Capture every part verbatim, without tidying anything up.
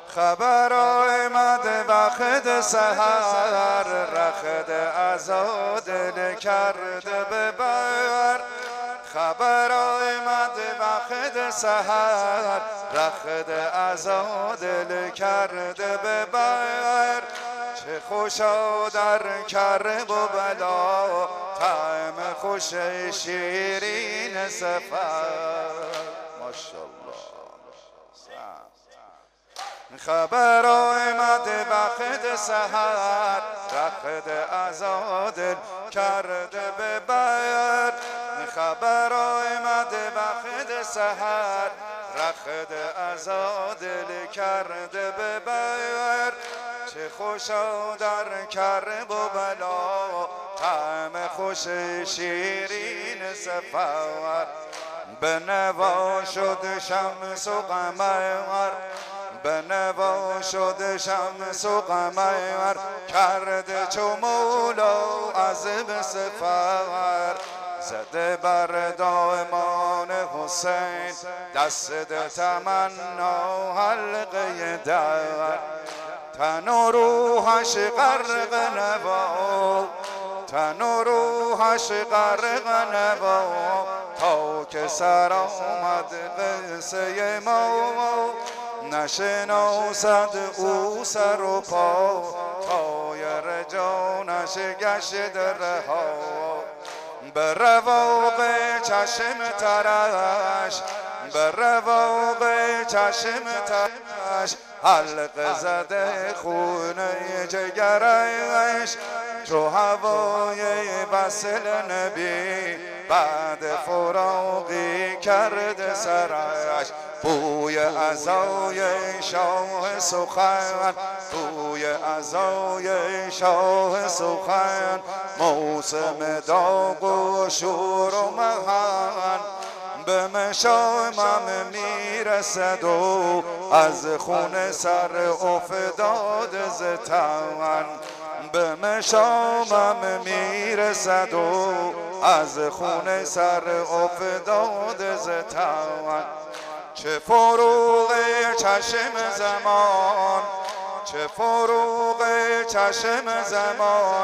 خبر آمد وقت سحر، رخت عزا دل کرده به بر. خبر آمد وقت سحر، رخت عزا دل کرده به بر. چه خوشا در کرب و بلا، طعم خوش شیرین سفر. ماشاءالله. خبر آمد وقت سحر، رخت عزا دل کرده به بر. خبر آمد وقت سحر، رخت عزا دل کرده به بر. چه خوشا در کرب و بلا، طعم خوش شیرین سفر. به نوا شد شمس و قمر، به نوا شد شمس و قمر. کرده چو مولا عزم سفر. زده بر دامان حسین، دست تمنا حلقه در. تن و روحش غرق نوا، تن و روحش غرق نوا. تا که سر آمد قصه ما، نشناسد او سر و پا. طایر جانش گشت رها، به رواق چشم ترش، به رواق چشم ترش. حلقه زده خونه جگرش، چو هوای وصل نبی بعد فراقی کرده سرش. بوی عزای شاه سخن، بوی عزای شاه سخن. موسم داغ و شور و محن، به مشامم میرسد و از خون سر افتاده ز تن. به مشامم میرسد و از خون سر افتاده ز تن. چه فروغ چشم زمان، چه فروغ چشم زمان.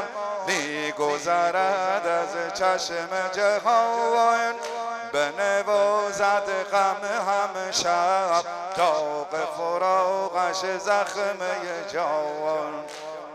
میگذرد از چشم جهان، به نوازد غم هم شب. داغ فراقش زخمه جان.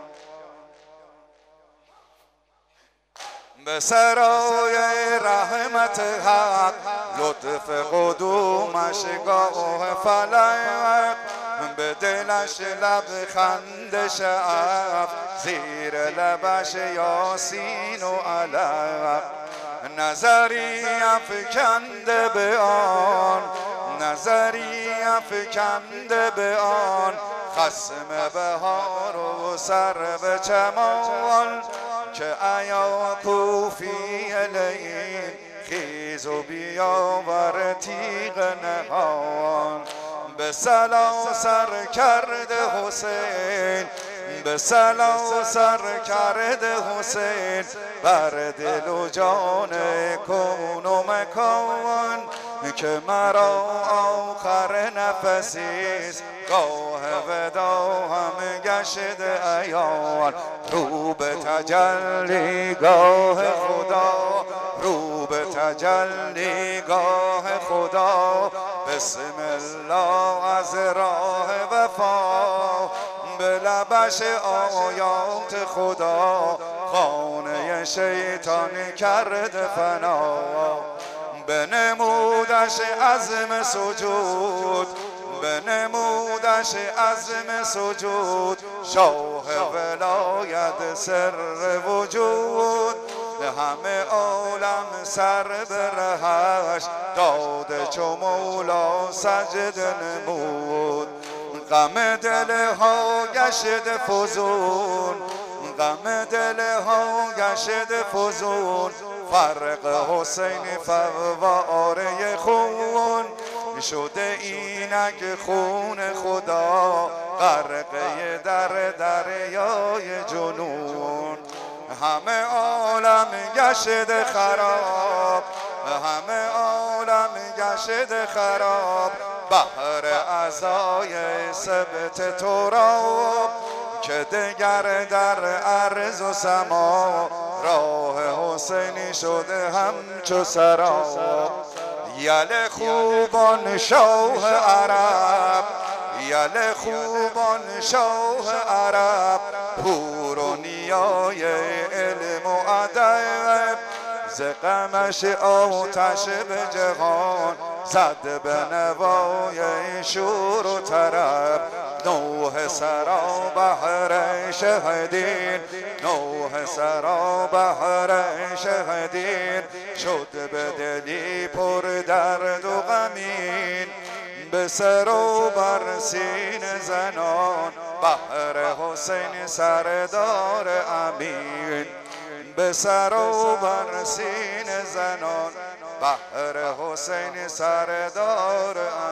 به سرای رحمت حق، لطف قدومش گاه فلک. به دلش لب خنده شب، زیر لبش یاسین و علق. نظری افکنده به آن، نظری افکنده به آن. خصم بهار و سرو چمان. که ایا کوفی لیل، خیز و بیاور تیغ نهان. به صلا سر کرده حسین، به صلا سر کرده حسین. بر دل و جان کون و مکان. که مرا آخر نفسیست، گاه ودا هم گشت عیان. رو به تجلی گاه خدا، رو به تجلی گاه خدا. بسم الله از راه وفا، به لبش آیات خدا. خانه شیطان کرد فنا، به نمودش عزم سجود، به نمودش عزم سجود. شاه ولایت سر وجود، همه عالم سر به رهش. داده چو مولا سجده نمود. غم دل ها گشت فزون، غم دل ها گشت فزون. فرق حسین فواره خون، شده اینک خون خدا. غرقه در دریای جنون. همه عالم گشت خراب، همه عالم گشت خراب. بهر عزای سبت تو را که دگر در عرض و سما راه حسینی شده همچو سرا. یل خوبان شاه عرب، یل خوبان شاه عرب، پور و نیای علم و ادب، ز غمش آتش به جهان زد به نوای شور و طرب. نوح سرا بحر شهدین، نوح سرا بحر شهدین، شد به دلی پر درد و غمین، به سر و بر سینه زنان بحر حسین سردار امین. به سر و بر سینه زنان بحر حسین سردار امین.